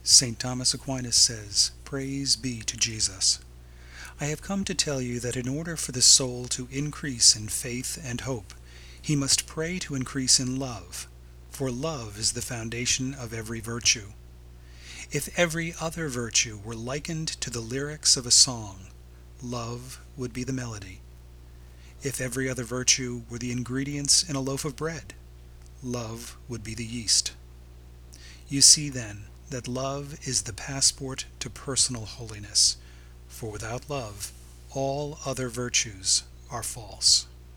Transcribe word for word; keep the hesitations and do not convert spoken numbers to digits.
Saint Thomas Aquinas says, "Praise be to Jesus." I have come to tell you that in order for the soul to increase in faith and hope, he must pray to increase in love, for love is the foundation of every virtue. If every other virtue were likened to the lyrics of a song, love would be the melody. If every other virtue were the ingredients in a loaf of bread, love would be the yeast. You see, then, that love is the passport to personal holiness, for without love all other virtues are false.